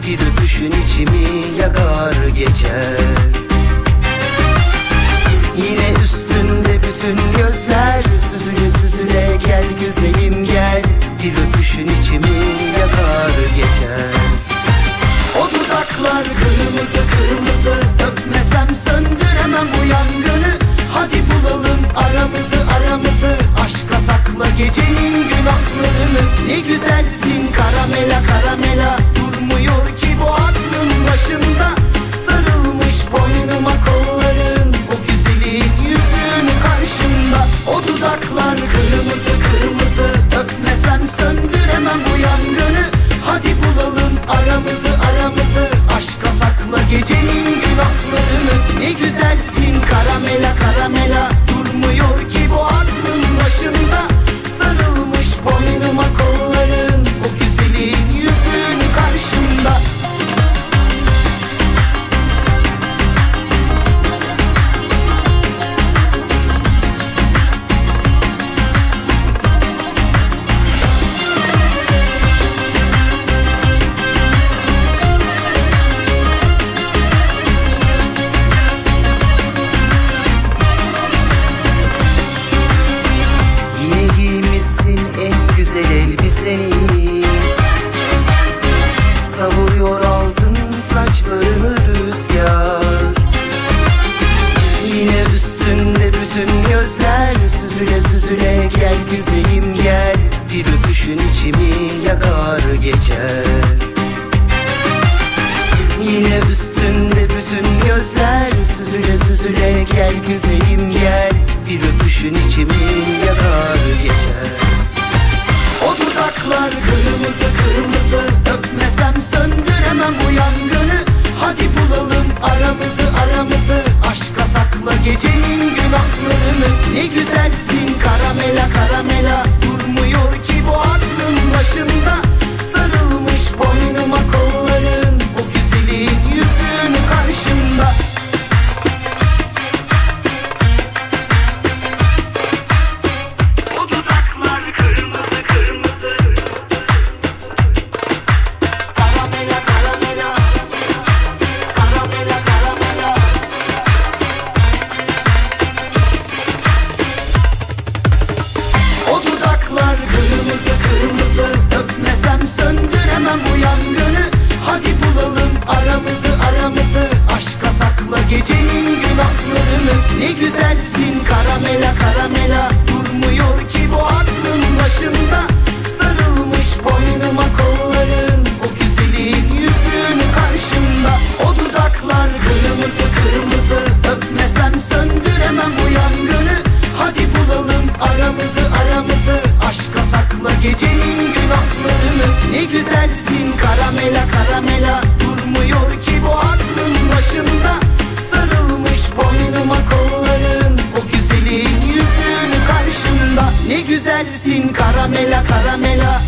bir öpüşün içimi yakar geçer. Yine üstünde bütün gözler, süzüle süzüle gel güzelim gel, bir öpüşün içimi yakar geçer. O dudaklar kırmızı kırmızı, öpmesem söndüremem bu yangını. Hadi bulalım aramızı aramızı, aşka sakla gecenin günahlarını. Ne güzelsin karamela karamela, durmuyor ki bu aklım başımda. Sarılmış boynuma kolların, o güzelin yüzün karşımda. O dudaklar kırmızı kırmızı, öpmesem söndüremem bu yangını. Hadi bulalım aramızı aramızı, aşka sakla gecenin günahlarını. Ne güzelsin karamela karamela, durmuyor ki bu aklım başımda. Sarılmış boynuma kolların, o güzelin yüzün karşımda. Güzel elbiseni savuruyor altın saçlarını rüzgar. Yine üstünde bütün gözler, süzüle süzüle gel güzelim gel, bir öpüşün içimi yakar geçer. Yine üstünde bütün gözler, süzüle süzüle gel güzelim gel, bir öpüşün içimi yakar geçer. O dudaklar kırmızı kırmızı, öpmesem söndüremem bu yangını. Hadi bulalım aramızı aramızı, aşka sakla gecenin günahlarını. Ne güzelsin karamela karamela, durmuyor ki bu aklım başımda. Sarılmış boynuma kolların, o güzelin yüzün karşımda. Kırmızı kırmızı, öpmesem söndüremem bu yangını. Hadi bulalım aramızı aramızı, aşka sakla gecenin günahlarını. Ne güzelsin karamela karamela, durmuyor ki bu aklım başımda. Sarılmış boynuma kolların, o güzelin yüzün karşımda. O dudaklar kırmızı kırmızı, öpmesem söndüremem bu yangını. Hadi bulalım aramızı aramızı, aşka sakla gecenin günahlarını. Ne güzelsin karamela karamela, durmuyor ki bu aklım başımda. Sarılmış boynuma kolların, o güzelin yüzün karşımda. Ne güzelsin karamela karamela,